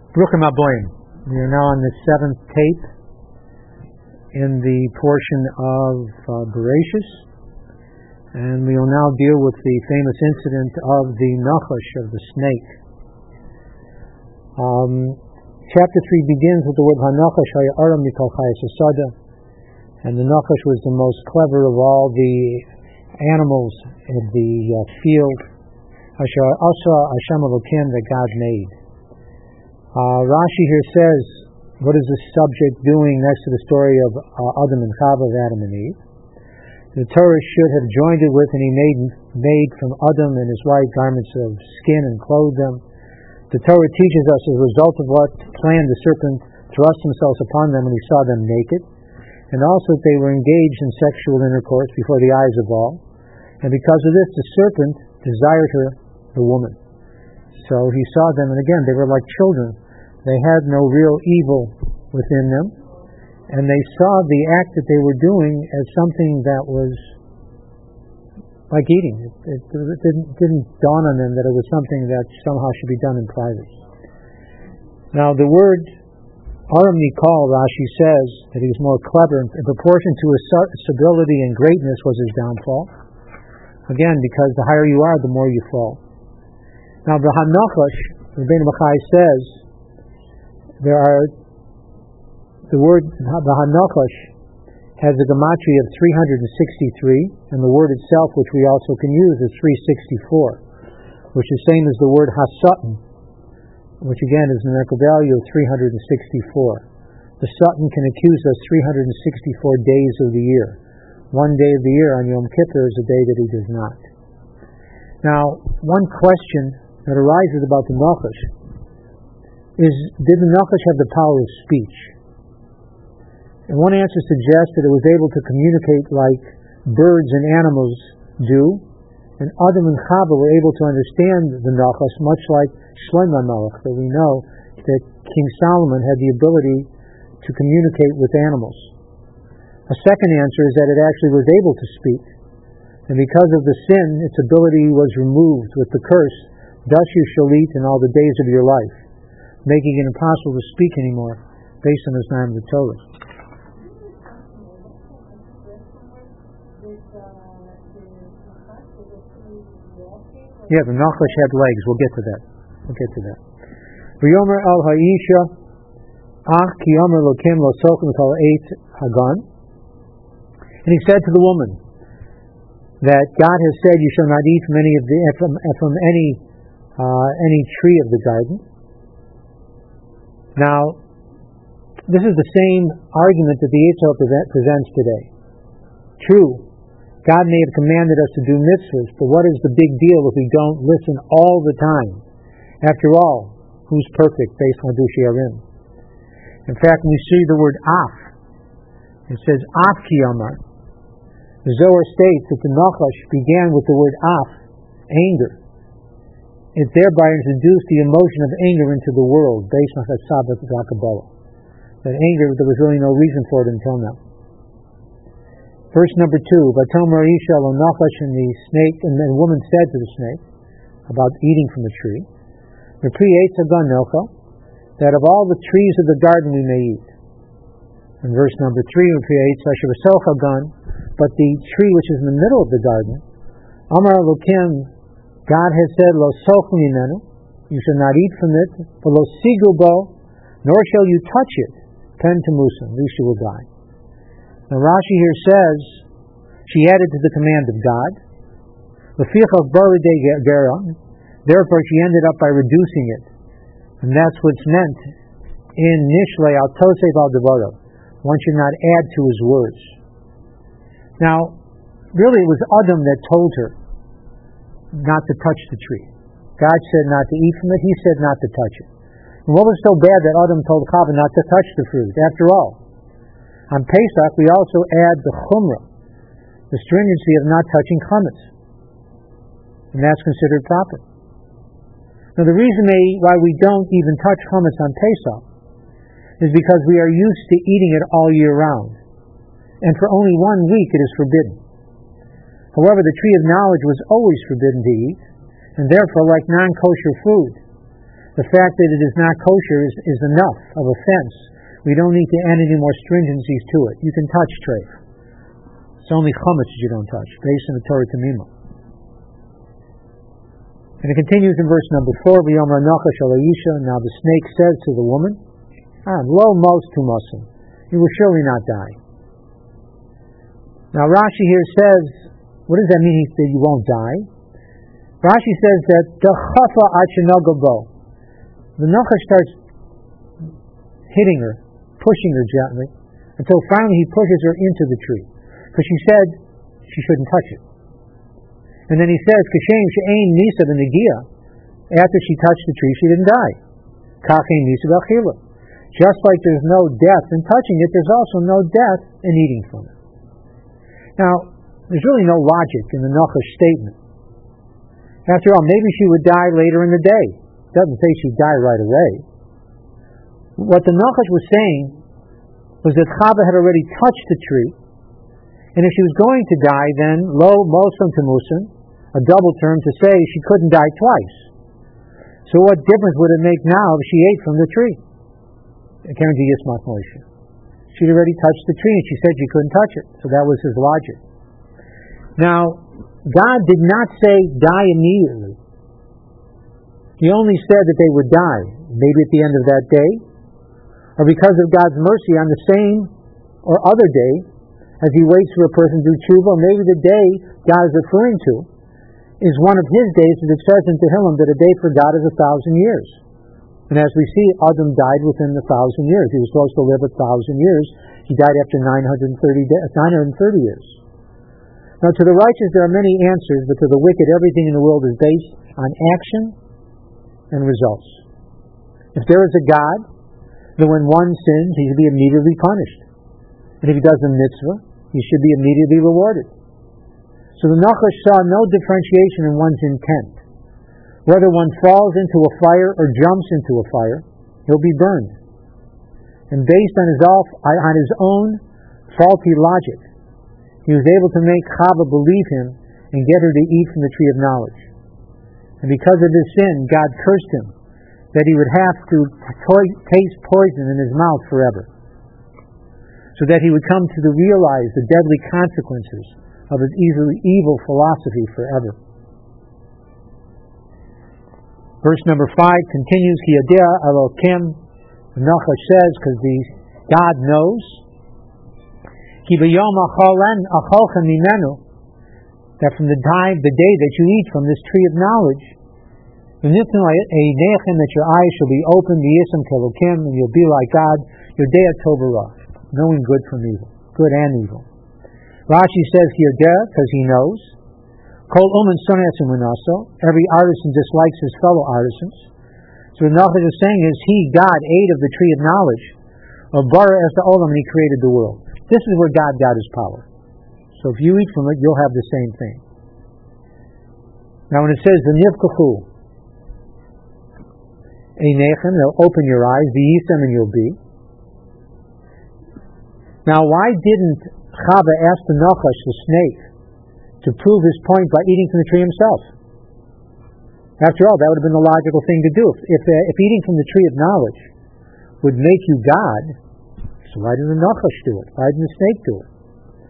Bruchim Aboyim. We are now on the seventh tape in the portion of Bereshis, and we will now deal with the famous incident of the Nachash, of the snake. Chapter 3 begins with the word HaNachash Haya Aram Mikol Chayes Asada, and the Nachash was the most clever of all the animals in the field, Asher Asa Hashem Elokim, that God made. Rashi here says, what is the subject doing next to the story of Adam and Chava, of Adam and Eve? The Torah should have joined it with, and he made from Adam and his wife garments of skin and clothed them. The Torah teaches us, as a result of what plan the serpent thrust himself upon them when he saw them naked, and also that they were engaged in sexual intercourse before the eyes of all. And because of this, the serpent desired her, the woman. So he saw them, and again, they were like children. They had no real evil within them, and they saw the act that they were doing as something that was like eating. It didn't dawn on them that it was something that somehow should be done in private. Now, the word Aram Mikol, Rashi says that he was more clever in proportion to his stability and greatness was his downfall. Again, because the higher you are, the more you fall. Now, the HaNachash, Rabbeinu Bachai says, the word the HaNachash has a gematria of 363, and the word itself, which we also can use, is 364, which is the same as the word HaSatan, which again is a numerical value of 364. The Satan can accuse us 364 days of the year. One day of the year on Yom Kippur is a day that he does not. Now, one question that arises about the Nachash is, did the Nachash have the power of speech? And one answer suggests that it was able to communicate like birds and animals do, and Adam and Chava were able to understand the Nachash, much like Shlomo HaMelech, that we know that King Solomon had the ability to communicate with animals. A second answer is that it actually was able to speak, and because of the sin, its ability was removed with the curse, thus you shall eat in all the days of your life, making it impossible to speak anymore, based on the time of the Torah. Yeah, the Nachash had legs. We'll get to that. V'yomer al ha'isha ach ki yomer lokim lo sochem kol eit hagan. And he said to the woman that God has said, you shall not eat from any tree of the garden. Now, this is the same argument that the Yetzer Hara presents today. True, God may have commanded us to do mitzvahs, but what is the big deal if we don't listen all the time? After all, who's perfect based on Dushi Arim? In fact, when we see the word af, it says af ki amar. The Zohar states that the Nachash began with the word af, anger. It thereby introduced the emotion of anger into the world, based on Chassabat Kabbalah. That anger, there was really no reason for it until now. Verse number 2, Vatomer Isha lo Nachash, and the snake, and the woman said to the snake about eating from the tree, V'pri eitz hagan nochel, that of all the trees of the garden we may eat. And verse number 3, V'pri eitz asher v'soch hagan, but the tree which is in the middle of the garden, Amar Elokim, God has said, Lo soch mimenu, you shall not eat from it, but lo sigu bo, nor shall you touch it, pen to musa, at least you will die. Now Rashi here says, she added to the command of God, therefore she ended up by reducing it. And that's what's meant in Nishlei al Tosef al Devaro. One should not add to his words. Now, really it was Adam that told her not to touch the tree. God said not to eat from it, he said not to touch it. And what was so bad that Adam told Chava not to touch the fruit? After all, on Pesach, we also add the chumrah, the stringency of not touching chametz, and that's considered proper. Now, the reason why we don't even touch chametz on Pesach is because we are used to eating it all year round, and for only 1 week it is forbidden. However, the tree of knowledge was always forbidden to eat, and therefore, like non-kosher food, The fact that it is not kosher is enough of a fence. We don't need to add any more stringencies to it. You can touch treif. It's only chametz you don't touch, based on the Torah Tamima. And it continues in verse number 4, V'yomer Nachash al Ha'isha, now the snake says to the woman, Lo mos tumasim, you will surely not die. Now Rashi here says, what does that mean that you won't die? Rashi says that the chafa achinagabo, the Nachash starts hitting her, pushing her gently, until finally he pushes her into the tree. Because she said she shouldn't touch it. And then he says, Kashem she'ein nisa b'negia, after she touched the tree, she didn't die. Kachem nisa b'achila. Just like there's no death in touching it, there's also no death in eating from it. Now, there's really no logic in the Nachash statement. After all, maybe she would die later in the day. It doesn't say she'd die right away. What the Nachash was saying was that Chava had already touched the tree, and if she was going to die, then lo mosam temusim, a double term to say she couldn't die twice. So what difference would it make now if she ate from the tree? According to Yismach Moshe, she'd already touched the tree, and she said she couldn't touch it. So that was his logic. Now, God did not say die immediately. He only said that they would die, maybe at the end of that day, or because of God's mercy on the same or other day, as he waits for a person to do tshuva, maybe the day God is referring to is one of his days, as it says in Tehillim that a day for God is 1,000 years. And as we see, Adam died within the 1,000 years. He was supposed to live 1,000 years. He died after 930 years. Now, to the righteous there are many answers, but to the wicked everything in the world is based on action and results. If there is a God, then when one sins, he should be immediately punished. And if he does a mitzvah, he should be immediately rewarded. So the Nachash saw no differentiation in one's intent. Whether one falls into a fire or jumps into a fire, he'll be burned. And based on his own faulty logic, he was able to make Chava believe him and get her to eat from the tree of knowledge. And because of his sin, God cursed him, that he would have to taste poison in his mouth forever, so that he would come to realize the deadly consequences of his evil philosophy forever. Verse number 5 continues, Ki yodea Elokim, the Nachash says, because God knows, Ki b'yom acholchem mimenu, that from the day that you eat from this tree of knowledge, that your eyes shall be open, v'yisam kelokim, and you'll be like God, yodea tov v'ra, knowing good from evil, good and evil. Rashi says yodea because he knows. Kol umen sones umenaso, every artisan dislikes his fellow artisans. So the Nachash is saying is he, God, ate of the tree of knowledge, of bara es ha'olam, and he created the world. This is where God got his power. So if you eat from it, you'll have the same thing. Now when it says the nivkachu einechem, they'll open your eyes, the yisem, and you'll be. Now why didn't Chava ask the Nachash, the snake, to prove his point by eating from the tree himself? After all, that would have been the logical thing to do. If eating from the tree of knowledge would make you God, so why didn't the Nachash do it? Why didn't the snake do it?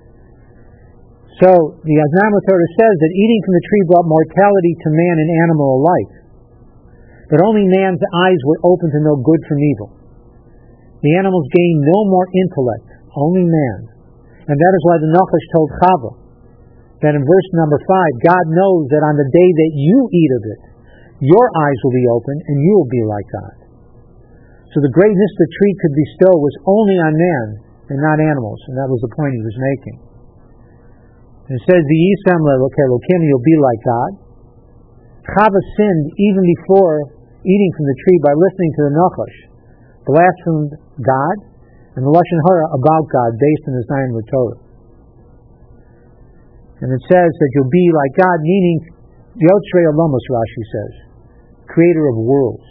So the Aznam Torah says that eating from the tree brought mortality to man and animal alike. But only man's eyes were open to know good from evil. The animals gained no more intellect, only man. And that is why the Nachash told Chava that in verse number 5, God knows that on the day that you eat of it, your eyes will be open and you will be like God. So the greatness the tree could bestow was only on man and not animals, and that was the point he was making. And it says, the Yisam le'Elokim, you'll be like God. Chava sinned even before eating from the tree by listening to the Nachash, blasphemed God, and the Lashon Hara about God based on his Zion Torah. And it says that you'll be like God, meaning Yotzrei Olamos, Rashi says, creator of worlds.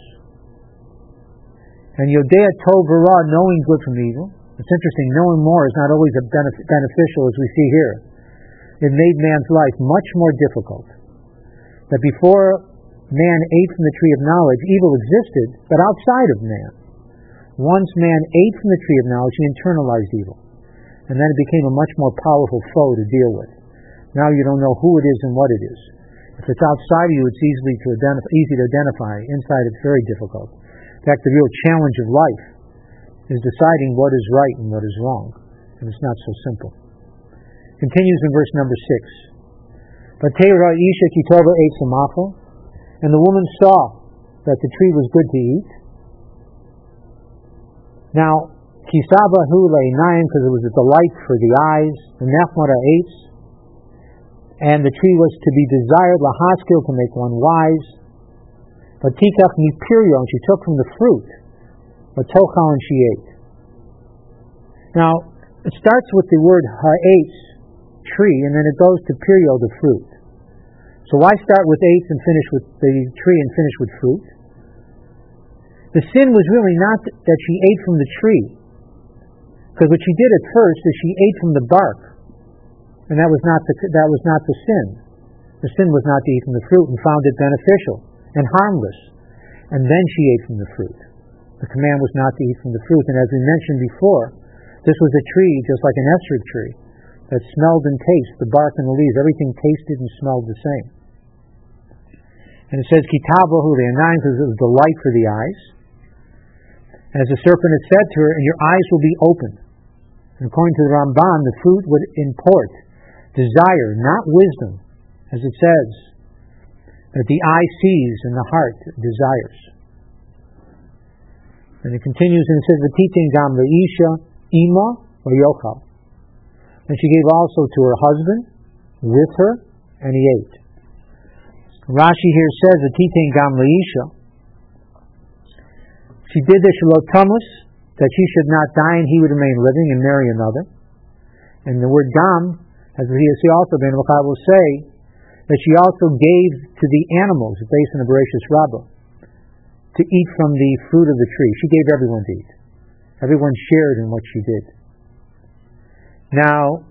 And Yodea Tov V'ra, knowing good from evil. It's interesting, knowing more is not always beneficial, as we see here. It made man's life much more difficult. That before man ate from the tree of knowledge, evil existed, but outside of man. Once man ate from the tree of knowledge, he internalized evil. And then it became a much more powerful foe to deal with. Now you don't know who it is and what it is. If it's outside of you, it's easy to identify. Inside, it's very difficult. In fact, the real challenge of life is deciding what is right and what is wrong. And it's not so simple. Continues in verse number 6. Vatera Isha Kitova ate samafo, and the woman saw that the tree was good to eat. Now, Kisaba hu le'inayim, because it was a delight for the eyes, the nechmara ate, and the tree was to be desired, lahaskil, to make one wise. But tikach mipirio, and she took from the fruit, but tochal, and she ate. Now, it starts with the word ha'etz, tree, and then it goes to pirio, the fruit. So why start with eitz and finish with the tree and finish with fruit? The sin was really not that she ate from the tree, because what she did at first is she ate from the bark, and that was not the sin. The sin was not to eat from the fruit and found it beneficial and harmless, and then she ate from the fruit. The command was not to eat from the fruit, and as we mentioned before, this was a tree just like an esrog tree that smelled and tasted, the bark and the leaves, everything tasted and smelled the same. And it says, Kitavahu le'anayim, because it was delight for the eyes. As the serpent had said to her, and your eyes will be opened. And according to the Ramban, the fruit would import desire, not wisdom, as it says, that the eye sees and the heart desires. And it continues and it says, V'titin gam le'isha ima v'yochal. And she gave also to her husband with her, and he ate. Rashi here says, V'titin gam le'isha. She did this shalotamus, that she should not die and he would remain living and marry another. And the word gam, as we see also, Ben Makai will say, that she also gave to the animals, based on the Bereshis Rabbah, to eat from the fruit of the tree. She gave everyone to eat. Everyone shared in what she did. Now,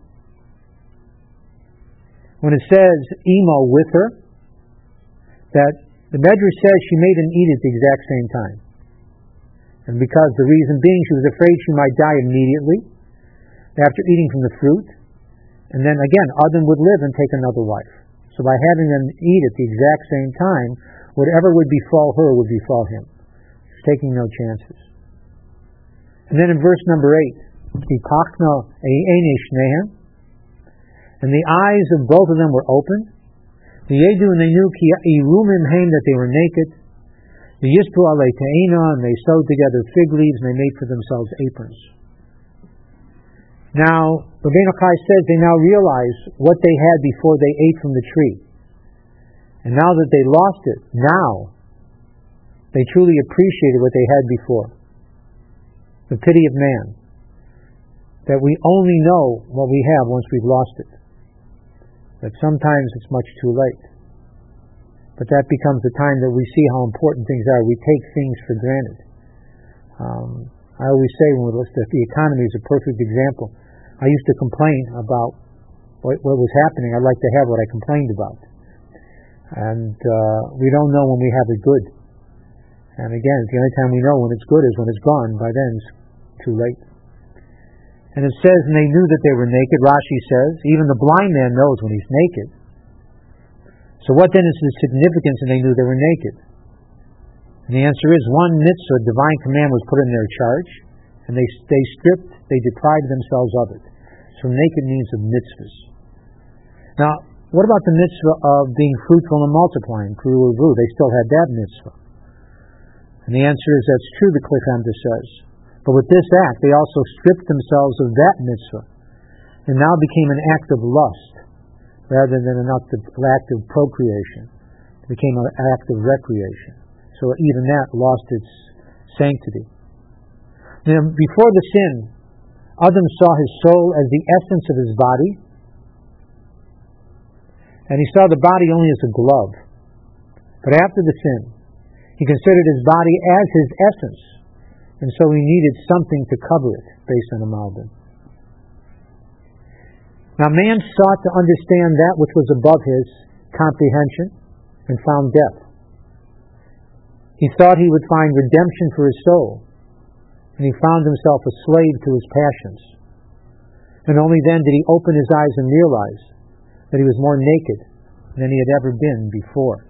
when it says Emo with her, that the Medrash says she made him eat at the exact same time. And because the reason being she was afraid she might die immediately after eating from the fruit, and then again, Adam would live and take another wife. So by having them eat at the exact same time, whatever would befall her would befall him. She's taking no chances. And then in verse number 8, and the eyes of both of them were opened. The Yedu, and they knew that they were naked. The Yispu alei te'ina, and they sewed together fig leaves, and they made for themselves aprons. Now, Rabbeinu Chai says they now realize what they had before they ate from the tree. And now that they lost it, now they truly appreciated what they had before. The pity of man. That we only know what we have once we've lost it. That sometimes it's much too late. But that becomes the time that we see how important things are. We take things for granted. I always say when we look at the economy is a perfect example. I used to complain about what was happening. I'd like to have what I complained about. And we don't know when we have it good. And again, the only time we know when it's good is when it's gone. By then it's too late. And it says, and they knew that they were naked. Rashi says, even the blind man knows when he's naked. So what then is the significance and they knew they were naked? And the answer is, one mitzvah, divine command, was put in their charge, and they deprived themselves of it. So naked means of mitzvahs. Now, what about the mitzvah of being fruitful and multiplying? They still had that mitzvah. And the answer is, that's true, the Kli Chemda says. But with this act, they also stripped themselves of that mitzvah, and now became an act of lust, rather than an act of procreation. It became an act of recreation. So even that lost its sanctity. Now, before the sin, Adam saw his soul as the essence of his body, and he saw the body only as a glove. But after the sin, he considered his body as his essence, and so he needed something to cover it, based on a Malbim. Now man sought to understand that which was above his comprehension, and found death. He thought he would find redemption for his soul, and he found himself a slave to his passions. And only then did he open his eyes and realize that he was more naked than he had ever been before.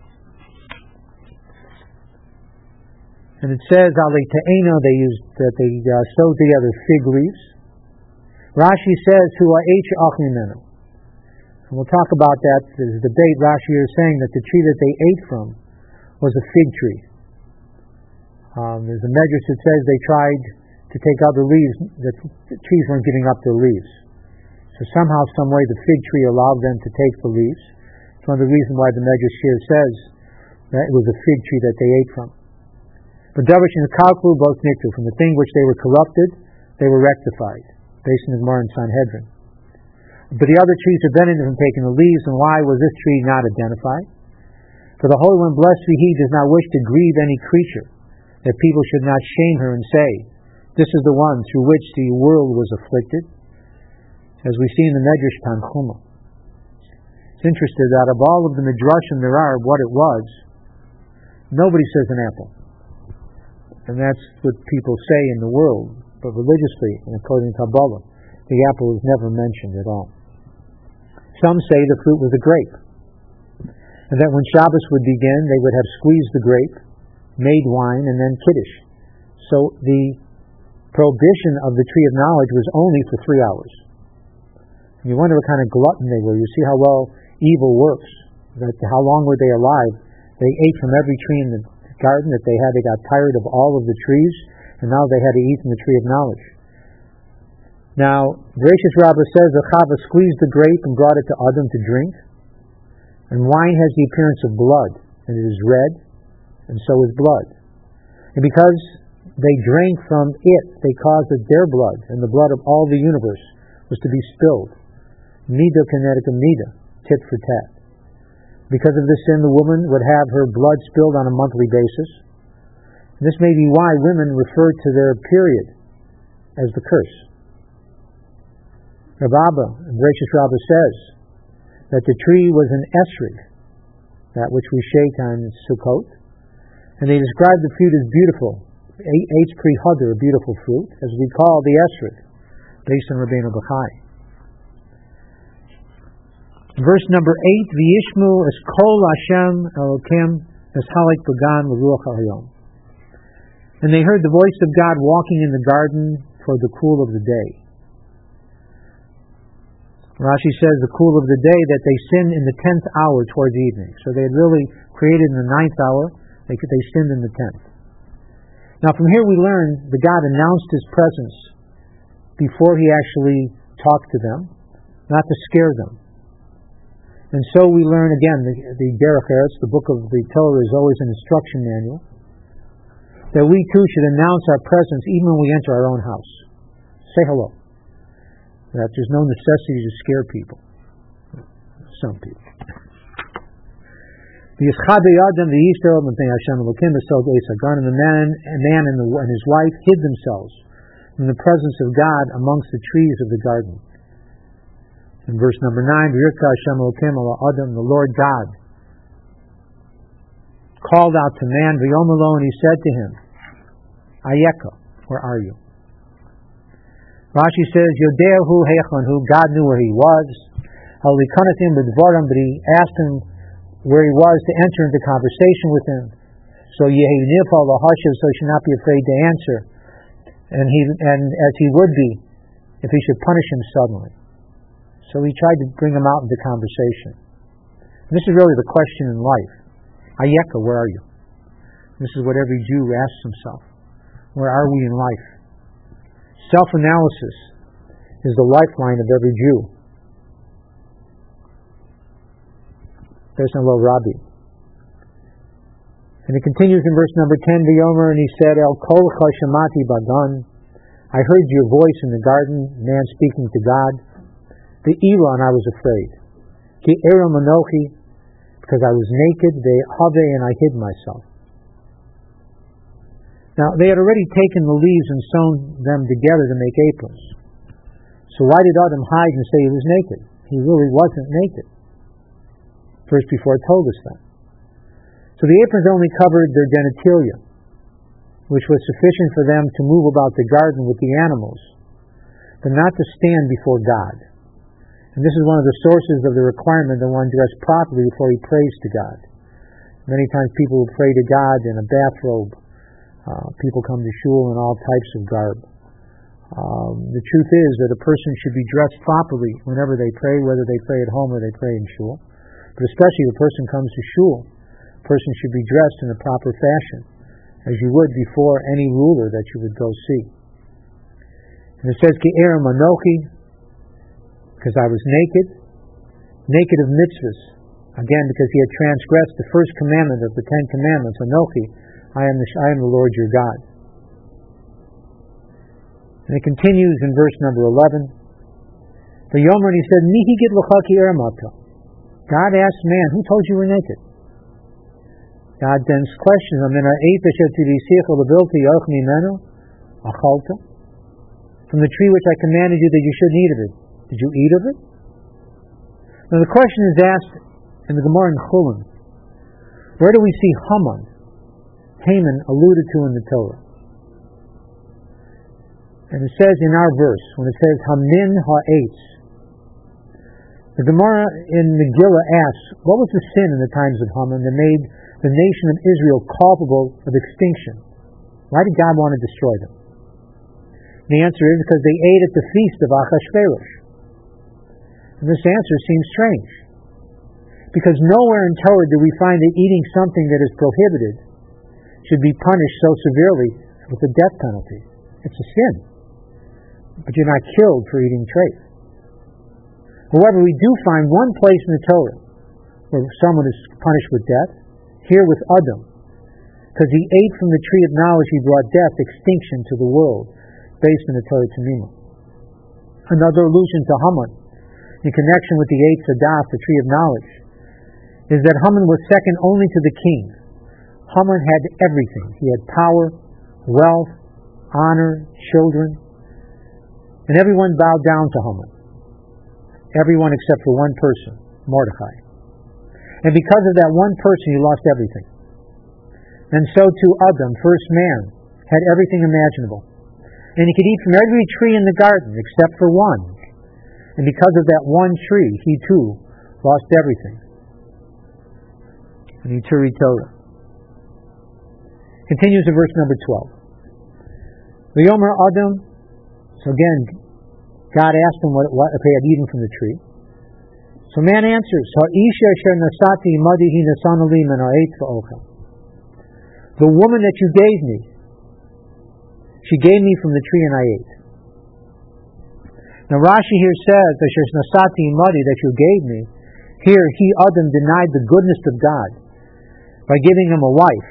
And it says, Ale Te'ena, they sewed together fig leaves. Rashi says, Hua H. Achimenu. And we'll talk about that. There's a debate. Rashi is saying that the tree that they ate from was a fig tree. There's a medrash that says they tried to take out the leaves, the trees weren't giving up their leaves. So somehow, some way, the fig tree allowed them to take the leaves. It's one of the reasons why the medrash here says that it was a fig tree that they ate from. But Davish and Kalku both niktu. From the thing which they were corrupted, they were rectified, based on the Gemara and Sanhedrin. But the other trees prevented them from taking the leaves, and why was this tree not identified? For the Holy One, blessed be He, does not wish to grieve any creature, that people should not shame her and say, this is the one through which the world was afflicted. As we see in the Medrash Tanchuma. It's interesting that of all of the Midrashim there are, what it was, nobody says an apple. And that's what people say in the world, but religiously, and according to Kabbalah, the apple is never mentioned at all. Some say the fruit was a grape, and that when Shabbos would begin, they would have squeezed the grape, made wine, and then Kiddush. So the prohibition of the tree of knowledge was only for 3 hours. And you wonder what kind of glutton they were. You see how well evil works. That how long were they alive? They ate from every tree in the garden that they had. They got tired of all of the trees, and now they had to eat from the tree of knowledge. Now, Gracious Rabbah says that Chava squeezed the grape and brought it to Adam to drink. And wine has the appearance of blood, and it is red, and so is blood. And because they drank from it, they caused that their blood, and the blood of all the universe, was to be spilled. Nida kinetica nida, tit for tat. Because of this sin, the woman would have her blood spilled on a monthly basis. And this may be why women refer to their period as the curse. Rav Abba, Gracious Rabbah says that the tree was an esrig, that which we shake on Sukkot, and they describe the fruit as beautiful, Eitz Pri Hadar, a beautiful fruit, as we call the esrig, based on Rabbeinu Bachai. Verse number 8, V'yishmu es kol Hashem Elokim es halik bagan l'ruach ha'ayom. And they heard the voice of God walking in the garden for the cool of the day. Rashi says the cool of the day, that they sinned in the 10th hour towards evening. So they had really created in the 9th hour, they sinned in the 10th. Now from here we learn that God announced His presence before He actually talked to them, not to scare them. And so we learn again, the Derech Eretz, the book of the Torah, is always an instruction manual, that we too should announce our presence even when we enter our own house. Say hello. That there's no necessity to scare people. Some people. The Yischadei Adam, the Yisrael, and the man and his wife hid themselves from the presence of God amongst the trees of the garden. In verse number 9, the Lord God called out to man, and He said to him, Ayeka, where are you? Rashi says, Yodehu Heichon, God knew where he was. But He asked him where he was to enter into conversation with him. So Yehi Nifal Lahashiv, so he should not be afraid to answer. And as he would be if he should punish him suddenly. So he tried to bring him out into conversation. And this is really the question in life. Ayeka, where are you? This is what every Jew asks himself. Where are we in life? Self-analysis is the lifeline of every Jew. There's no Rabbi. And it continues in verse number 10, V'yomer, and he said, El kol chashamati bagan, I heard your voice in the garden, man speaking to God. The Ela, and I was afraid. Ki eram anochi, because I was naked, ve'have, and I hid myself. Now, they had already taken the leaves and sewn them together to make aprons. So why did Adam hide and say he was naked? He really wasn't naked. Verse before told us that. So the aprons only covered their genitalia. which was sufficient for them to move about the garden with the animals, but not to stand before God. And this is one of the sources of the requirement that one dress properly before he prays to God. Many times people will pray to God in a bathrobe. People come to shul in all types of garb. The truth is that a person should be dressed properly whenever they pray, whether they pray at home or they pray in shul. But especially if a person comes to shul, a person should be dressed in a proper fashion, as you would before any ruler that you would go see. And it says, Ge'erim Anochi, because I was naked of mitzvahs. Again, because he had transgressed the first commandment of the 10 Commandments, Anochi, I am the Lord your God. And it continues in verse number 11. The Yomer, he said, Mihi gid l'chaki eramata. God asked man, who told you you were naked? God then questions him, from the tree which I commanded you that you shouldn't eat of it. Did you eat of it? Now the question is asked in the Gemara in Chulin. Where do we see Haman alluded to in the Torah? And it says in our verse, when it says Hamin ha'etz, the Gemara in Megillah asks, what was the sin in the times of Haman that made the nation of Israel culpable of extinction? Why did God want to destroy them? The answer is because they ate at the feast of Achashverosh. And this answer seems strange, because nowhere in Torah do we find that eating something that is prohibited should be punished so severely with a death penalty. It's a sin. But you're not killed for eating treif. However, we do find one place in the Torah where someone is punished with death, here with Adam, because he ate from the tree of knowledge, he brought death, extinction to the world, based on the Torah Tanima. Another allusion to Haman, in connection with the Eitz Hadas, the tree of knowledge, is that Haman was second only to the king. Haman had everything. He had power, wealth, honor, children, and everyone bowed down to Haman. Everyone except for one person, Mordechai. And because of that one person, he lost everything. And so too Adam, first man, had everything imaginable. And he could eat from every tree in the garden except for one. And because of that one tree, he too lost everything. And he Turi Torah. Continues in verse number 12. V'yomer Adam, so again, God asked him what if he had eaten from the tree. So man answers, Ha'isha asher nasati imadi hi nasana li min ha'etz v'ochel. The woman that you gave me, she gave me from the tree and I ate. Now Rashi here says, asher nasati imadi, that you gave me. Here, he, Adam, denied the goodness of God by giving him a wife.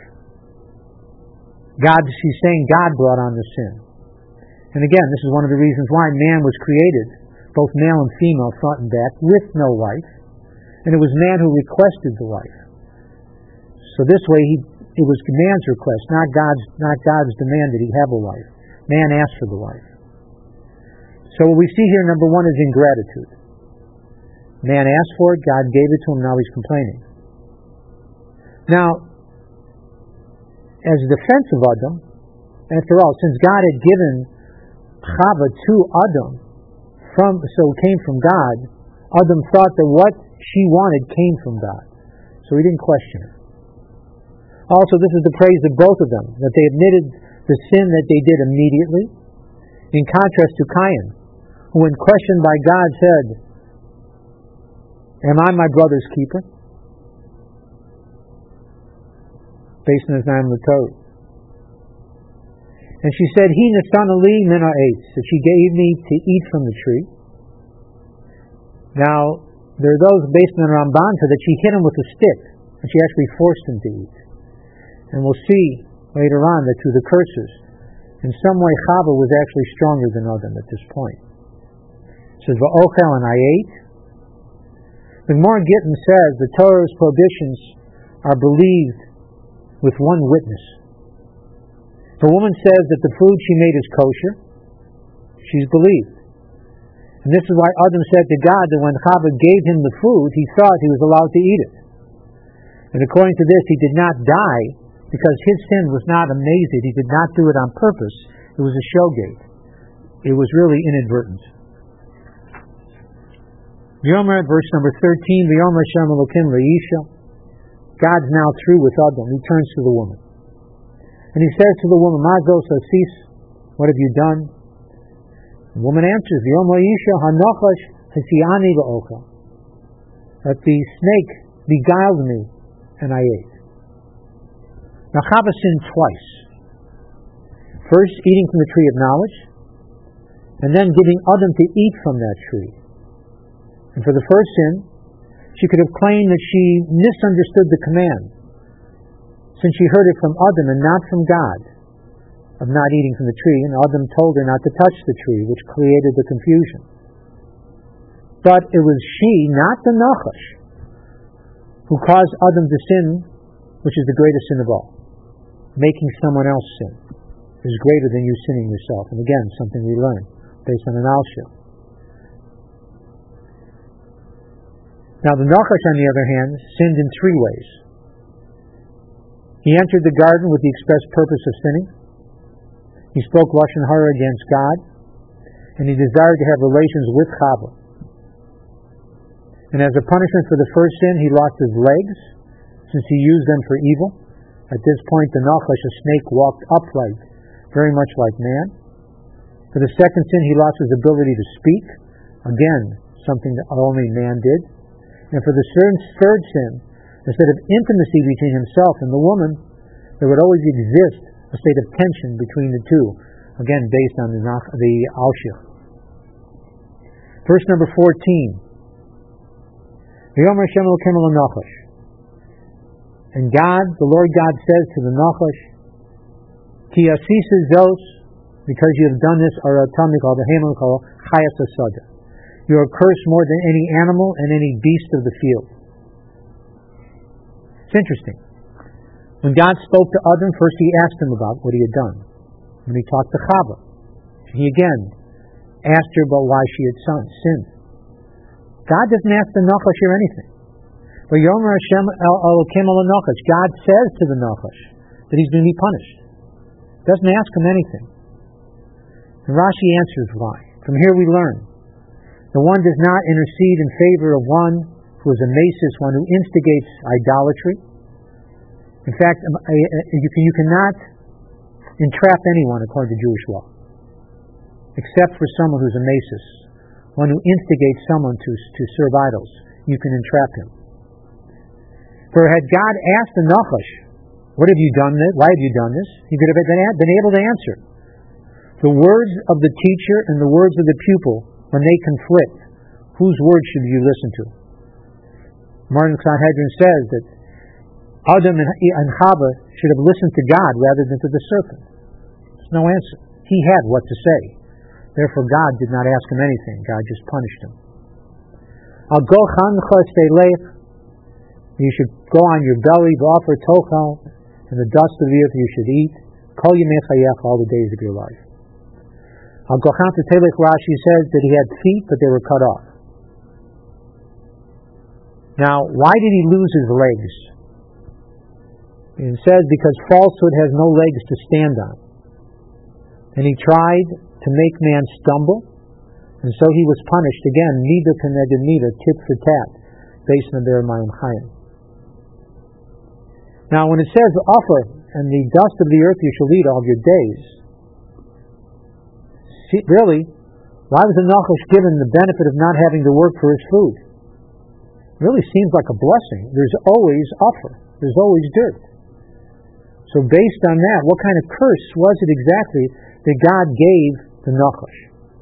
She's saying God brought on the sin. And again, this is one of the reasons why man was created, both male and female, front and back, with no wife. And it was man who requested the wife. So this way, it was man's request, not God's demand that he have a wife. Man asked for the wife. So what we see here, number one, is ingratitude. Man asked for it, God gave it to him, now he's complaining. Now, as a defense of Adam, after all, since God had given Chava to Adam, so it came from God, Adam thought that what she wanted came from God. So he didn't question her. Also, this is the praise of both of them, that they admitted the sin that they did immediately, in contrast to Cain, who when questioned by God said, am I my brother's keeper? Based on his name in the Torah. And she said, he nasana li min ha'etz, that she gave me to eat from the tree. Now, there are those based on Ramban that she hit him with a stick, and she actually forced him to eat. And we'll see later on that through the curses, in some way Chava was actually stronger than Adam at this point. It says, va'ochel, and I ate. The Gemara Gittin says the Torah's prohibitions are believed with one witness. If a woman says that the food she made is kosher, she's believed. And this is why Adam said to God that when Chava gave him the food, he thought he was allowed to eat it. And according to this, he did not die because his sin was not a mazid. He did not do it on purpose. It was a shogeg. It was really inadvertent. V'yomer, verse number 13, V'yomer Hashem Elokim le'isha. God's now through with Adam. He turns to the woman. And he says to the woman, Ma zos asis, what have you done? The woman answers, V'yomer le'isha hanochash hasiani le'ocha. That the snake beguiled me, and I ate. Now Chava sinned twice. First, eating from the tree of knowledge, and then giving Adam to eat from that tree. And for the first sin, she could have claimed that she misunderstood the command, since she heard it from Adam and not from God, of not eating from the tree, and Adam told her not to touch the tree, which created the confusion. But it was she, not the Nachash, who caused Adam to sin, which is the greatest sin of all. Making someone else sin is greater than you sinning yourself. And again, something we learn based on an Al-Shil. Now the Nachash, on the other hand, sinned in three ways. He entered the garden with the express purpose of sinning. He spoke Lashon Hara against God, and he desired to have relations with Chava. And as a punishment for the first sin, he lost his legs, since he used them for evil. At this point, the Nachash, a snake, walked upright, very much like man. For the second sin, he lost his ability to speak, again, something that only man did. And for the third sin, instead of intimacy between himself and the woman, there would always exist a state of tension between the two, again, based on the Al-Shil. Verse number 14. V'yomer Hashem Elokim le'Nachash. And God, the Lord God, says to the Nachash, Ki asisa zos, because you have done this, aratamik al v'heimel kol chayas asada. You are cursed more than any animal and any beast of the field. It's interesting. When God spoke to Adam, first he asked him about what he had done. When he talked to Chava, he again asked her about why she had sinned. God doesn't ask the Nachash or anything. But Yomer Hashem Elokim le'Nachash, God says to the Nachash that he's going to be punished. Doesn't ask him anything. And Rashi answers why. From here we learn the one does not intercede in favor of one who is a masis, one who instigates idolatry. In fact, you cannot entrap anyone according to Jewish law, except for someone who's a masis, one who instigates someone to serve idols. You can entrap him. For had God asked the Nachash, what have you done this? Why have you done this? He could have been able to answer. The words of the teacher and the words of the pupil, when they conflict, whose words should you listen to? Martin Sanhedrin says that Adam and Chava should have listened to God rather than to the serpent. There's no answer. He had what to say. Therefore God did not ask him anything. God just punished him. You should go on your belly, offer tochal, and the dust of the earth you should eat. Kol yemei chayach, all the days of your life. Rashi says that he had feet, but they were cut off. Now, why did he lose his legs? It says because falsehood has no legs to stand on. And he tried to make man stumble, and so he was punished again, mida keneged mida, tit for tat, based on the Mayim Chaim. Now, when it says offer, and the dust of the earth you shall eat all your days, really, why was the Nachash given the benefit of not having to work for his food? It really seems like a blessing. There's always offer. There's always dirt. So based on that, what kind of curse was it exactly that God gave the Nachash?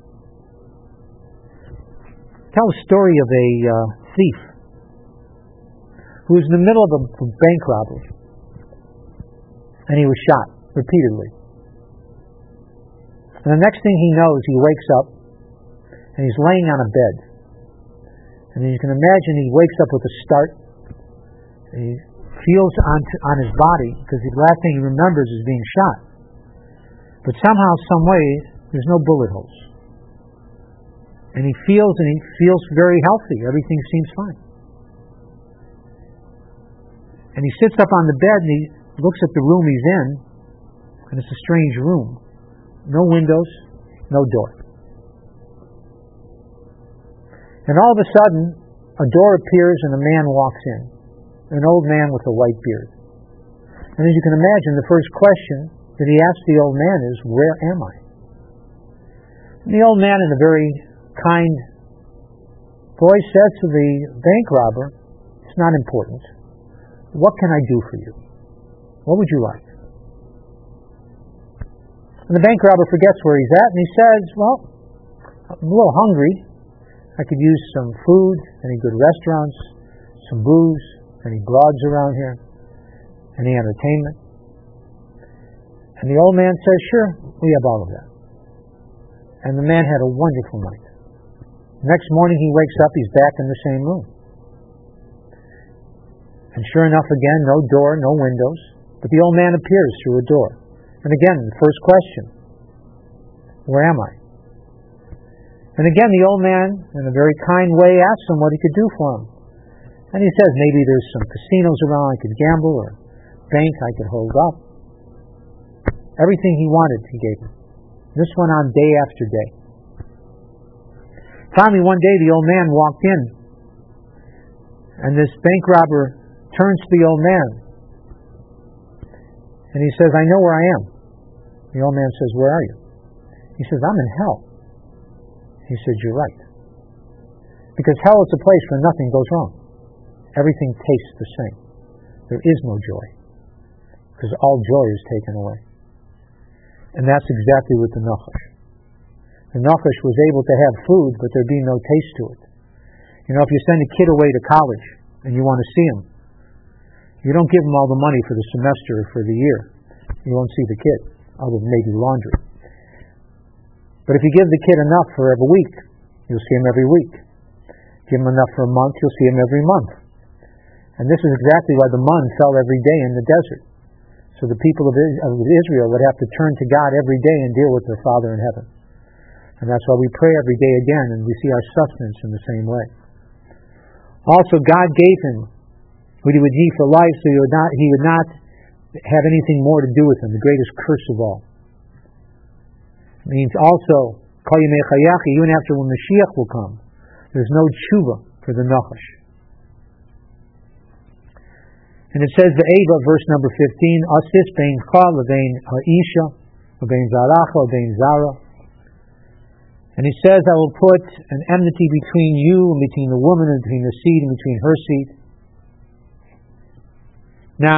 Tell a story of a thief who was in the middle of a bank robbery, and he was shot repeatedly. And the next thing he knows, he wakes up, and he's laying on a bed. And you can imagine he wakes up with a start, and he feels on his body, because the last thing he remembers is being shot. But somehow, some way, there's no bullet holes. And he feels very healthy. Everything seems fine. And he sits up on the bed, and looks at the room he's in, and it's a strange room. No windows, no door. And all of a sudden, a door appears and a man walks in. An old man with a white beard. And as you can imagine, the first question that he asks the old man is, "Where am I?" And the old man, in a very kind voice, says to the bank robber, "It's not important. What can I do for you? What would you like?" And the bank robber forgets where he's at, and he says, "Well, I'm a little hungry. I could use some food, any good restaurants, some booze, any broads around here, any entertainment." And the old man says, "Sure, we have all of that." And the man had a wonderful night. Next morning he wakes up, he's back in the same room. And sure enough, again, no door, no windows, but the old man appears through a door. And again, the first question, "Where am I?" And again, the old man, in a very kind way, asks him what he could do for him. And he says, maybe there's some casinos around I could gamble, or bank I could hold up. Everything he wanted, he gave him. This went on day after day. Finally, one day, the old man walked in, and this bank robber turns to the old man, and he says, "I know where I am." The old man says, "Where are you?" He says, "I'm in hell." He says, "You're right. Because hell is a place where nothing goes wrong. Everything tastes the same. There is no joy, because all joy is taken away." And that's exactly what the Nachash. The Nachash was able to have food, but there'd be no taste to it. You know, if you send a kid away to college and you want to see him, you don't give him all the money for the semester or for the year. You won't see the kid, other than maybe laundry. But if you give the kid enough for every week, you'll see him every week. Give him enough for a month, you'll see him every month. And this is exactly why the man fell every day in the desert. So the people of Israel would have to turn to God every day and deal with their Father in heaven. And that's why we pray every day again, and we see our sustenance in the same way. Also, God gave him what he would need for life, so he would not have anything more to do with him, the greatest curse of all. It means also, even after when Mashiach will come, there's no tshuva for the Nachash. And it says, Ve'eva, verse number 15, Asis bein cha levein ha'isha, levein zaracha, levein zara. And he says, I will put an enmity between you and between the woman and between the seed and between her seed. Now,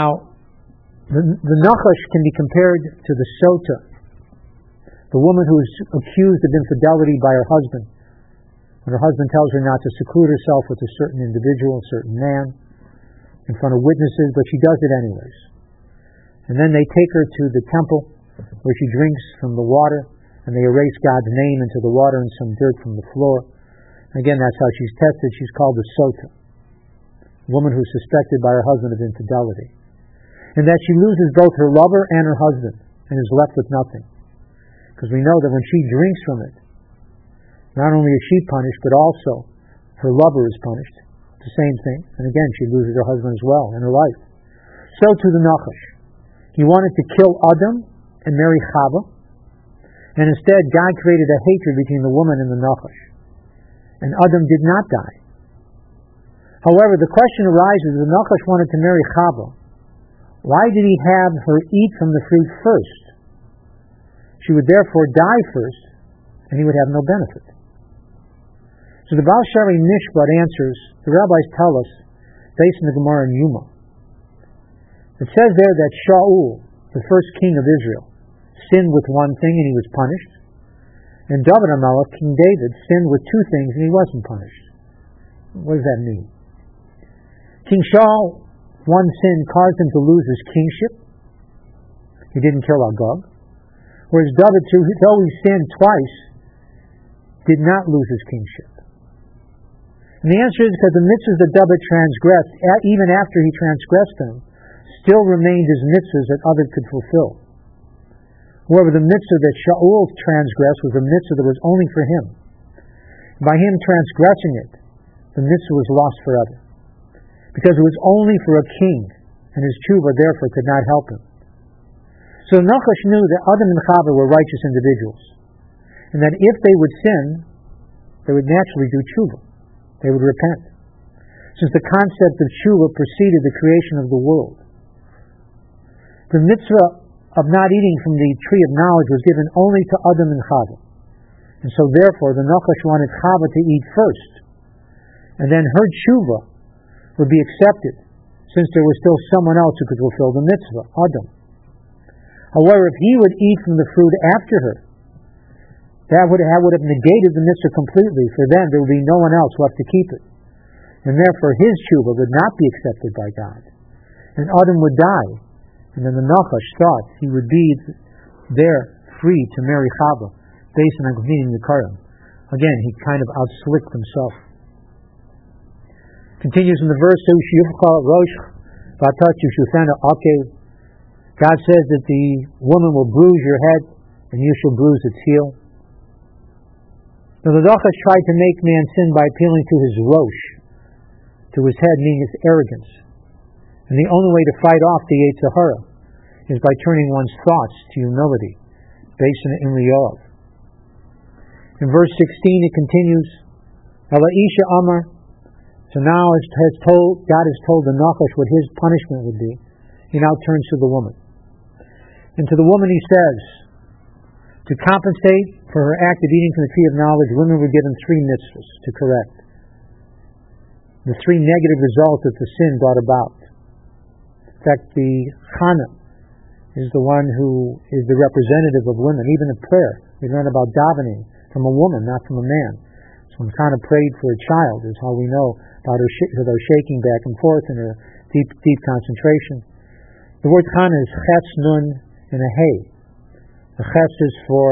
the Nachash can be compared to the Sota, the woman who is accused of infidelity by her husband. When her husband tells her not to seclude herself with a certain individual, a certain man, in front of witnesses, but she does it anyways. And then they take her to the temple where she drinks from the water, and they erase God's name into the water and some dirt from the floor. Again, that's how she's tested. She's called a Sota, a woman who's suspected by her husband of infidelity. And that she loses both her lover and her husband, and is left with nothing. Because we know that when she drinks from it, not only is she punished, but also her lover is punished. The same thing. And again, she loses her husband as well in her life. So to the Nachash. He wanted to kill Adam and marry Chava. And instead, God created a hatred between the woman and the Nachash. And Adam did not die. However, the question arises, the Nachash wanted to marry Chava. Why did he have her eat from the fruit first? She would therefore die first, and he would have no benefit. So the Baal Shari Mishpat answers, the rabbis tell us, based on the Gemara in Yuma. It says there that Shaul, the first king of Israel, sinned with one thing and he was punished. And David HaMelech, King David, sinned with two things and he wasn't punished. What does that mean? King Shaul, one sin caused him to lose his kingship. He didn't kill Agag. Whereas David, though he sinned twice, did not lose his kingship. And the answer is because the mitzvahs that David transgressed, even after he transgressed them, still remained as mitzvahs that others could fulfill. However, the mitzvah that Shaul transgressed was a mitzvah that was only for him. By him transgressing it, the mitzvah was lost forever. Because it was only for a king and his tshuva therefore could not help him. So Nachash knew that Adam and Chava were righteous individuals, and that if they would sin, they would naturally do tshuva. They would repent, since the concept of tshuva preceded the creation of the world. The mitzvah of not eating from the tree of knowledge was given only to Adam and Chava, and so therefore the Nachash wanted Chava to eat first, and then her tshuva would be accepted, since there was still someone else who could fulfill the mitzvah, Adam. However, if he would eat from the fruit after her, that would have negated the mitzvah completely, for then there would be no one else left to keep it. And therefore his tshuva would not be accepted by God. And Adam would die. And then the Nachash thought he would be there free to marry Chava, based on completing the Karam. Again, he kind of outslicked himself. Continues in the verse, God says that the woman will bruise your head, and you shall bruise its heel. Now the Nachash tried to make man sin by appealing to his rosh, to his head, meaning his arrogance. And the only way to fight off the Yetzer Hara is by turning one's thoughts to humility, based on Imri Yoav. In verse 16 it continues, Ela Isha Amar. So now God has told the Nachash what his punishment would be. He now turns to the woman. And to the woman he says, to compensate for her act of eating from the tree of knowledge, women were given 3 mitzvahs to correct the 3 negative results that the sin brought about. In fact, the Chana is the one who is the representative of women. Even the prayer, we learn about davening from a woman, not from a man. So when Chana prayed for a child, is how we know about her shaking back and forth and her deep concentration. The word Chana is Chetz, Nun, and a Hey. The Chetz is for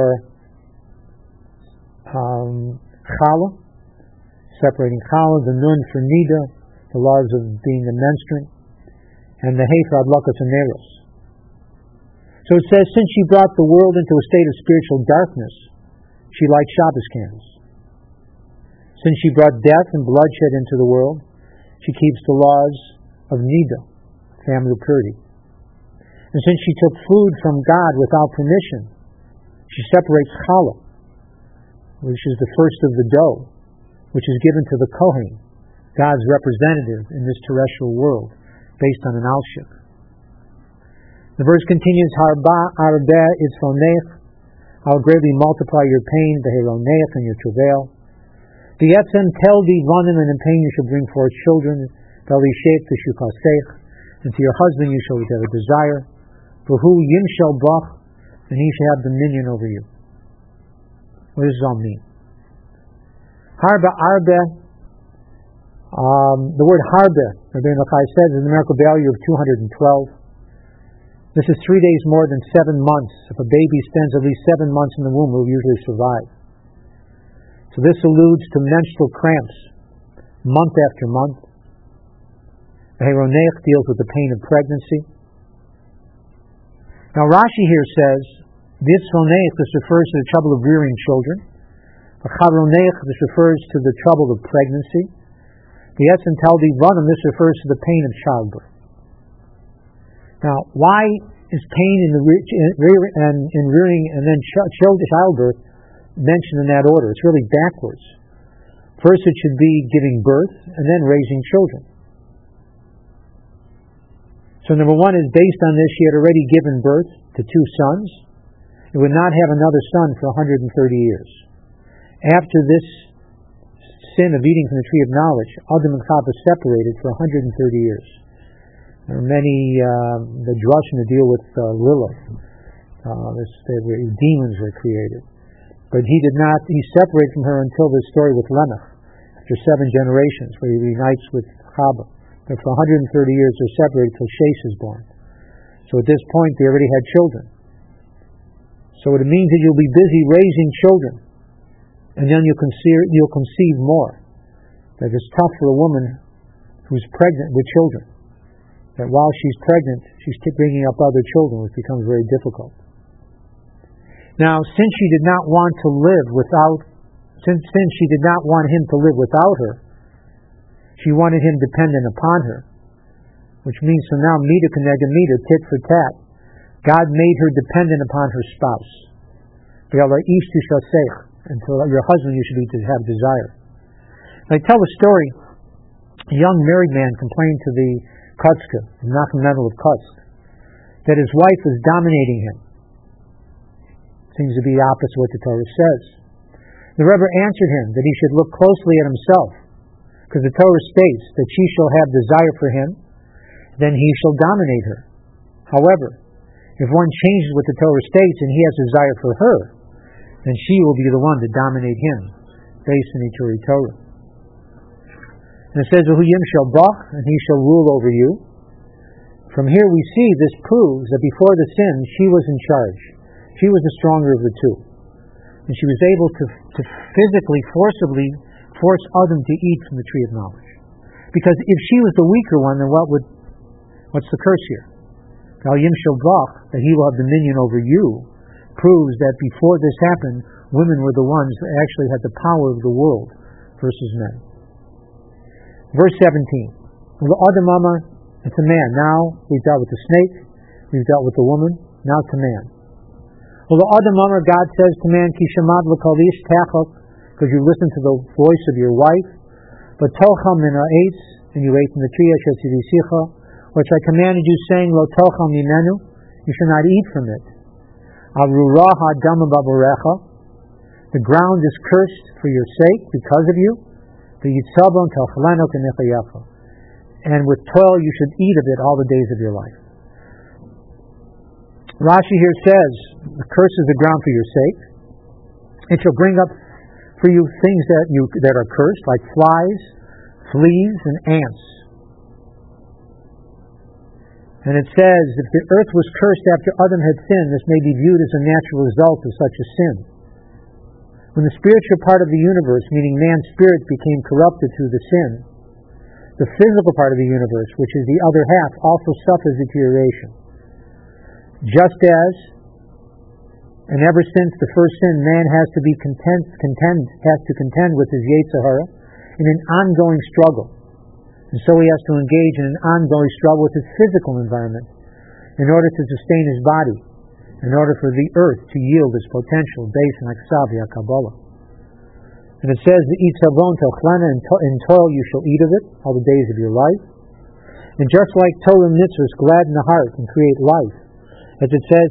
Chala, separating Chala, the Nun for Nida, the laws of being a menstruant, and the Hey for Adlakas and Neros. So it says, since she brought the world into a state of spiritual darkness, she lights Shabbos candles. Since she brought death and bloodshed into the world, she keeps the laws of Nida, family purity. And since she took food from God without permission, she separates Chala, which is the first of the dough, which is given to the Kohen, God's representative in this terrestrial world, based on an Alshik. The verse continues, Harba arbeh itzfonech, I'll greatly multiply your pain, beheronech, and your travail. The etzem tel divanim, and in pain you shall bring forth children, velishep teshukasech, and to your husband you shall have a desire, for who yimshel bach, and he shall have dominion over you. What does this all mean? Harba arbeh, the word harbe, Rabbi Nachai says, is a numerical value of 212. This is 3 days more than 7 months. If a baby spends at least 7 months in the womb, it will usually survive. So this alludes to menstrual cramps, month after month. The Heronech deals with the pain of pregnancy. Now Rashi here says, this refers to the trouble of rearing children. The Charonech, this refers to the trouble of pregnancy. The Etzem Tal Divanim, this refers to the pain of childbirth. Now, why is pain in rearing and then childbirth mentioned in that order? It's really backwards. First it should be giving birth and then raising children. So number 1 is based on this, she had already given birth to 2 sons. It would not have another son for 130 years. After this sin of eating from the tree of knowledge, Adam and Chava separated for 130 years. There are many, the Drushim to deal with Lilith. Demons were created. But he separated from her until this story with Lemech, after 7 generations, where he reunites with Chava. But for 130 years they're separated till Shes is born. So at this point they already had children. So it means that you'll be busy raising children, and then you'll conceive more. That it's tough for a woman who's pregnant with children. That while she's pregnant, she's bringing up other children, which becomes very difficult. Now, since she did not want him to live without her, she wanted him dependent upon her. which means so now mida keneged mida, tit for tat. God made her dependent upon her spouse. Until your husband you should be to have desire. I tell a story. A young married man complained to the Kutzke, the Nachum Mendel of Kutsk, that his wife was dominating him. Seems to be the opposite of what the Torah says. The Rebbe answered him that he should look closely at himself, because the Torah states that she shall have desire for him, then he shall dominate her. However, if one changes what the Torah states and he has desire for her, then she will be the one to dominate him, based on the Torah. And it says, "V'hu shall bach, and he shall rule over you." From here we see this proves that before the sin, she was in charge. She was the stronger of the two. And she was able to physically, forcibly force Adam to eat from the tree of knowledge. Because if she was the weaker one, then what's the curse here? Gal Yim shall bach, that he will have dominion over you, proves that before this happened, women were the ones that actually had the power of the world versus men. Verse 17. It's a man. Now we've dealt with the snake, we've dealt with the woman, now to man. God says to man, because you listen to the voice of your wife, but tocham min ha'etz, and you ate from the tree, which I commanded you, saying, Lo tocham mimenu, you shall not eat from it. The ground is cursed for your sake, because of you. And with toil you should eat of it all the days of your life. Rashi here says, the curse is the ground for your sake. It shall bring up for you things that are cursed, like flies, fleas, and ants. And it says, if the earth was cursed after Adam had sinned, this may be viewed as a natural result of such a sin. When the spiritual part of the universe, meaning man's spirit, became corrupted through the sin, the physical part of the universe, which is the other half, also suffers deterioration. Just as, and ever since the first sin, man has to contend with his Yetzer Hara in an ongoing struggle. And so he has to engage in an ongoing struggle with his physical environment in order to sustain his body, in order for the earth to yield its potential based on Aksav Kabbalah. And it says, "The eat savon telchlana, in toil you shall eat of it all the days of your life." And just like Torah mitzvahs gladden the heart and create life, as it says,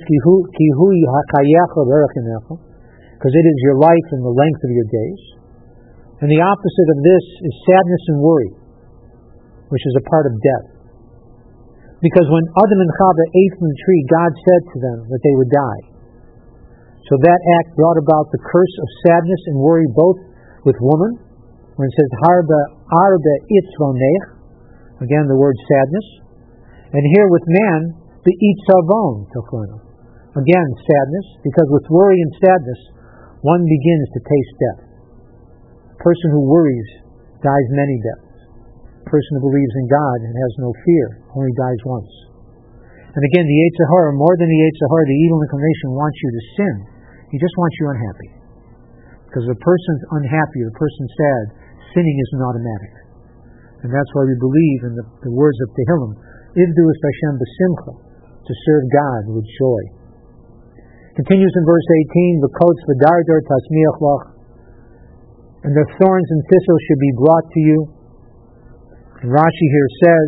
because it is your life and the length of your days. And the opposite of this is sadness and worry, which is a part of death. Because when Adam and Chava ate from the tree, God said to them that they would die. So that act brought about the curse of sadness and worry both with woman, when it says arbe itzvonech, again the word sadness, and here with man, the itzavon tochona, again sadness, because with worry and sadness, one begins to taste death. A person who worries dies many deaths. A person who believes in God and has no fear only dies once. And again, the Yetzer Hara, more than the Yetzer Hara, the evil inclination wants you to sin. He just wants you unhappy. Because if a person's unhappy, if a person's sad, sinning isn't automatic. And that's why we believe in the words of Tehillim, Ivdu es Hashem b'simcha, to serve God with joy. Continues in verse 18, V'kots v'dardar tasmiach lach, and the thorns and thistles should be brought to you. And Rashi here says,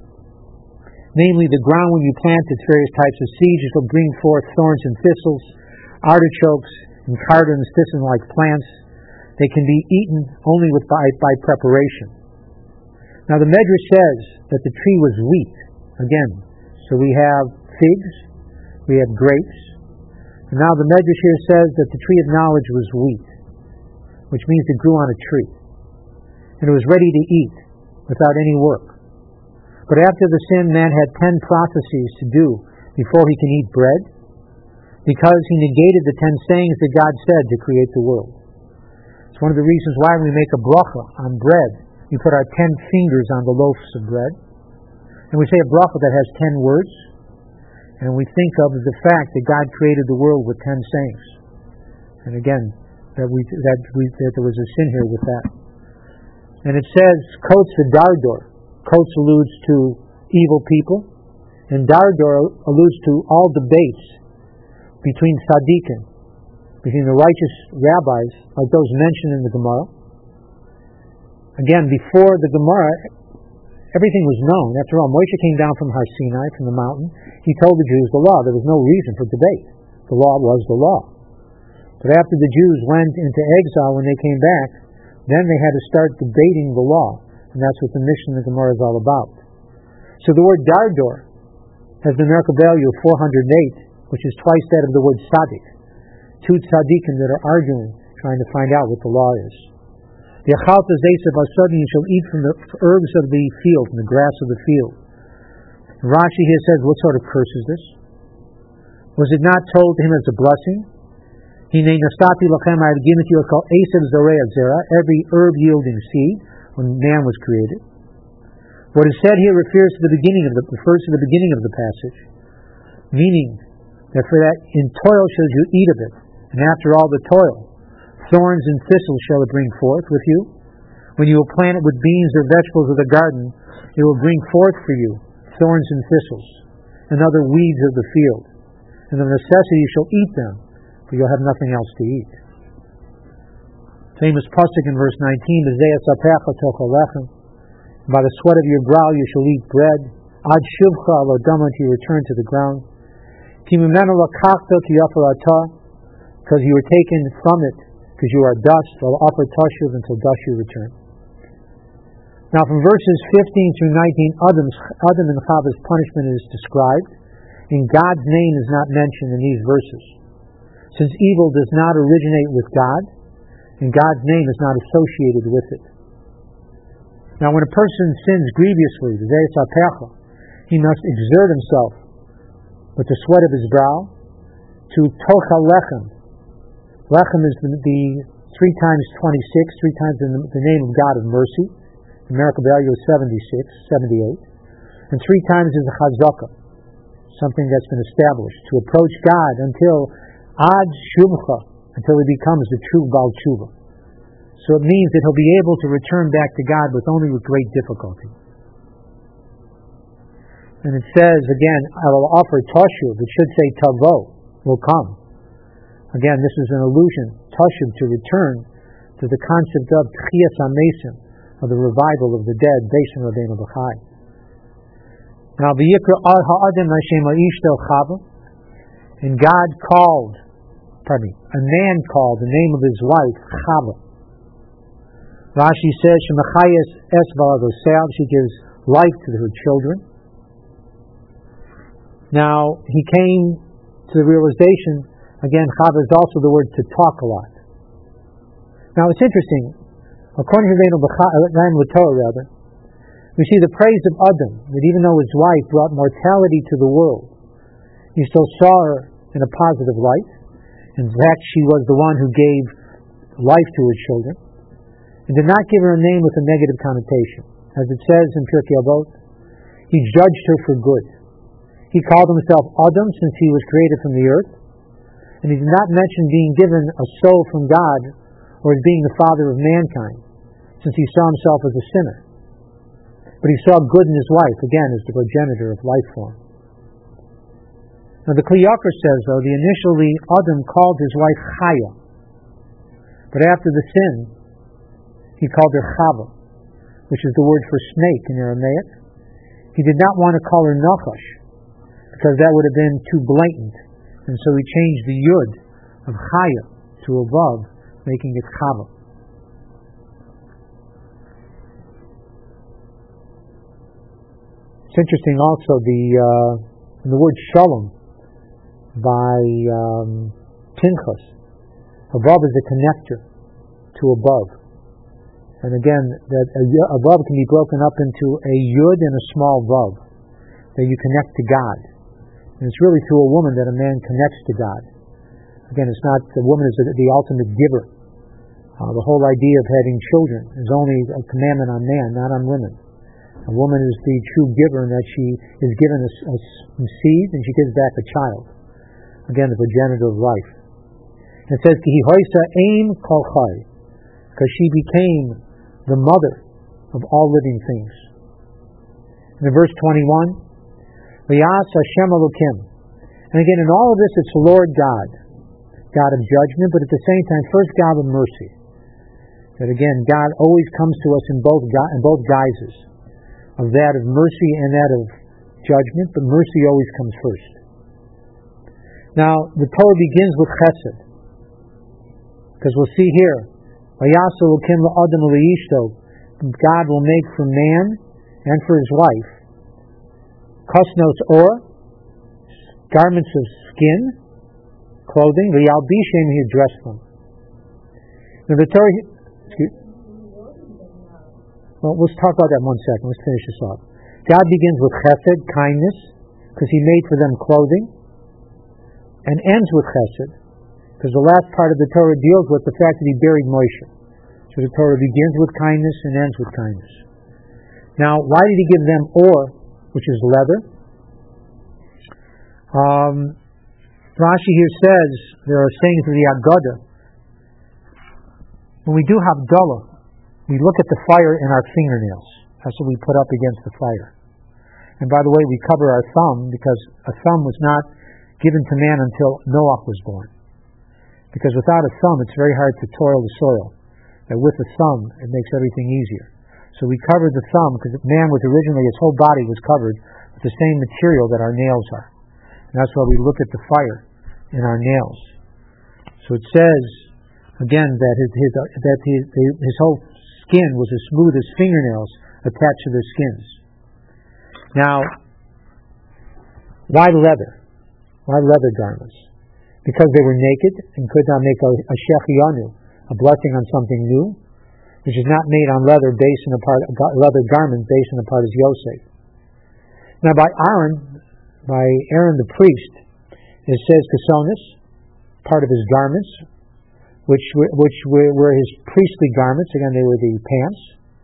namely the ground when you plant its various types of seeds, it will bring forth thorns and thistles, artichokes, and cardons, thistle-like plants. They can be eaten only by preparation. Now the Medrash says that the tree was wheat. Again, so we have figs, we have grapes, and now the Medrash here says that the tree of knowledge was wheat, which means it grew on a tree, and it was ready to eat without any work. But after the sin, man had 10 processes to do before he can eat bread, because he negated the 10 sayings that God said to create the world. It's one of the reasons why we make a bracha on bread. We put our 10 fingers on the loaves of bread, and we say a bracha that has 10 words, and we think of the fact that God created the world with 10 sayings. And again, that there was a sin here with that. And it says, Kotz v'dardor. Kotz alludes to evil people, and Dardor alludes to all debates between tzaddikim, between the righteous rabbis, like those mentioned in the Gemara. Again, before the Gemara, everything was known. After all, Moshe came down from Har Sinai, from the mountain. He told the Jews the law. There was no reason for debate. The law was the law. But after the Jews went into exile, when they came back, then they had to start debating the law. And that's what the mission of the Gemara is all about. So the word Dardor has the numerical value of 408, which is twice that of the word tzaddik. Two tzaddikim that are arguing, trying to find out what the law is. The achalta zesav asadi, you shall eat from the herbs of the field, from the grass of the field. Rashi here says, what sort of curse is this? Was it not told to him as a blessing? Hine nastati lachem, I have given to you called esav zorei zera, every herb yielding seed, when man was created. What is said here refers to the beginning of the passage, meaning that for that in toil shall you eat of it, and after all the toil, thorns and thistles shall it bring forth with you. When you will plant it with beans or vegetables of the garden, it will bring forth for you thorns and thistles, and other weeds of the field. And of necessity you shall eat them, for you'll have nothing else to eat. Famous pasuk in verse 19, by the sweat of your brow you shall eat bread, ad shivcha alodama, to you return to the ground, because you were taken from it, because you are dust, offer tashuv, until dust you return. Now from verses 15 through 19, Adam and Chava's punishment is described, and God's name is not mentioned in these verses. Since evil does not originate with God, and God's name is not associated with it. Now when a person sins grievously, he must exert himself with the sweat of his brow to tocha lechem. Lechem is the 3 times 26, 3 times the name of God of mercy. The numerical value is 78. And 3 times is a chazaka, something that's been established, to approach God until ad shuvcha, until he becomes the true Baal Tshuva. So it means that he'll be able to return back to God with great difficulty. And it says again, I will offer tashuv. It should say tavo, will come. Again, this is an allusion, tashuv, to return to the concept of tchiyas hamesim, of the revival of the dead, based on Rabbeinu Bachai. Now, v'yikra ha'adam Hashem ha'ishto Chava, and God called, a man called the name of his wife Chava. Rashi says, Shemachayas es v'adosev, she gives life to her children. Now, he came to the realization, again, Chava is also the word to talk a lot. Now, it's interesting. According to the Torah, we see the praise of Adam, that even though his wife brought mortality to the world, he still saw her in a positive light. In fact, she was the one who gave life to his children, and did not give her a name with a negative connotation. As it says in Pirkei Avot, he judged her for good. He called himself Adam, since he was created from the earth, and he did not mention being given a soul from God, or as being the father of mankind, since he saw himself as a sinner. But he saw good in his wife, again, as the progenitor of life form. Now the Kli Yakar says, though, that initially Adam called his wife Chaya, but after the sin, he called her Chava, which is the word for snake in Aramaic. He did not want to call her Nachash, because that would have been too blatant, and so he changed the Yud of Chaya to a Vav, making it Chava. It's interesting also the word Shalom by Pinchas. Above is a connector to above. And again, that above can be broken up into a Yud and a small Vav, that you connect to God. And it's really through a woman that a man connects to God. Again, it's not, the woman is the ultimate giver. The whole idea of having children is only a commandment on man, not on women. A woman is the true giver in that she is given a seed and she gives back a child. Again, the progenitor of life. And it says, Ki hoisa aim kol chai, because she became the mother of all living things. And in verse 21, V'yas Hashem Elokim. And again, in all of this, it's Lord God, God of judgment, but at the same time, first God of mercy. That again, God always comes to us in both guises, of that of mercy and that of judgment, but mercy always comes first. Now, the Torah begins with Chesed, because we'll see here, V'yas Elokim la'adam u'le'ishto, God will make for man and for his wife Kosnos or garments of skin, clothing, v'yalbishem, he dress them. Now the Torah, well, let's talk about that in 1 second. Let's finish this off. God begins with chesed, kindness, because he made for them clothing, and ends with chesed, because the last part of the Torah deals with the fact that he buried Moshe. So the Torah begins with kindness and ends with kindness. Now, why did he give them or, which is leather? Rashi here says, there are sayings of the Haggadah. When we do Havdalah, we look at the fire in our fingernails. That's what we put up against the fire. And by the way, we cover our thumb because a thumb was not given to man until Noah was born. Because without a thumb, it's very hard to toil the soil. That with a thumb, it makes everything easier. So we covered the thumb because man was originally, his whole body was covered with the same material that our nails are. And that's why we look at the fire in our nails. So it says, again, that his whole skin was as smooth as fingernails attached to their skins. Now, why leather? Why leather garments? Because they were naked and could not make a shechiyanu, a blessing on something new, which is not made on leather based on leather garment based on the part of Yosef. Now by Aaron the priest, it says kesonis, part of his garments, which were his priestly garments. Again, they were the pants.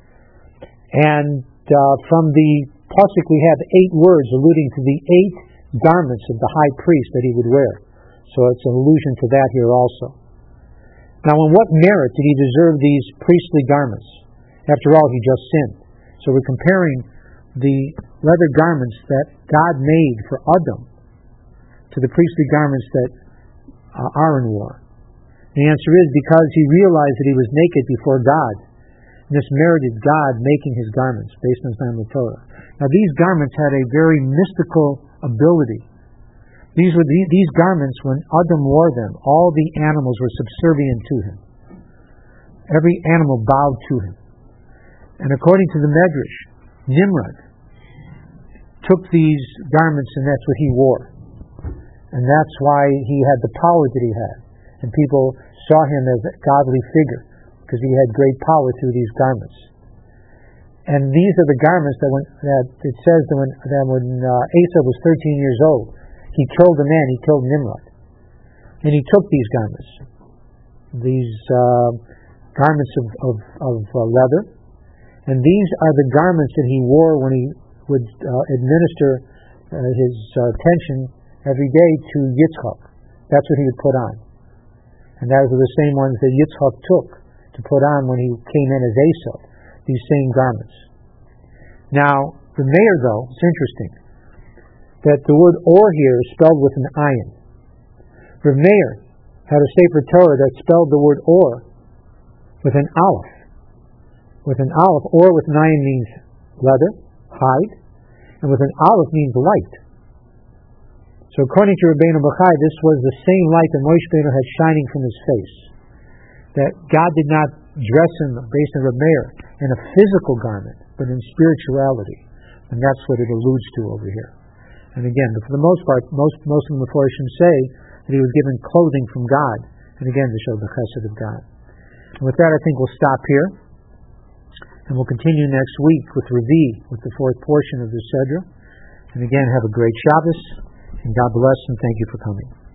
And from the pasuk we have 8 words alluding to the 8 garments of the high priest that he would wear. So it's an allusion to that here also. Now, on what merit did he deserve these priestly garments? After all, he just sinned. So we're comparing the leather garments that God made for Adam to the priestly garments that Aaron wore. The answer is because he realized that he was naked before God. And this merited God making his garments based on the Torah. Now, these garments had a very mystical ability. These garments, when Adam wore them, all the animals were subservient to him. Every animal bowed to him. And according to the Medrash, Nimrod took these garments and that's what he wore. And that's why he had the power that he had. And people saw him as a godly figure because he had great power through these garments. And these are the garments that it says that when Esau was 13 years old, he killed a man, he killed Nimrod. And he took these garments, these garments of leather, and these are the garments that he wore when he would administer his attention every day to Yitzchak. That's what he would put on. And those are the same ones that Yitzchak took to put on when he came in as Esau, these same garments. Now, the mayor, though, it's interesting that the word or here is spelled with an ayin. Rav Meir had a Sefer Torah that spelled the word or with an aleph. With an aleph, or with an ayin means leather, hide, and with an aleph means light. So according to Rabbeinu Bachai, this was the same light that Moshe Rabbeinu had shining from his face. That God did not dress him, based on Rav Meir, in a physical garment, but in spirituality. And that's what it alludes to over here. And again, for the most part, most of the Mephorshim say that he was given clothing from God, and again to show the chesed of God. And with that, I think we'll stop here, and we'll continue next week with Revi, with the 4th portion of the Sedra. And again, have a great Shabbos, and God bless, and thank you for coming.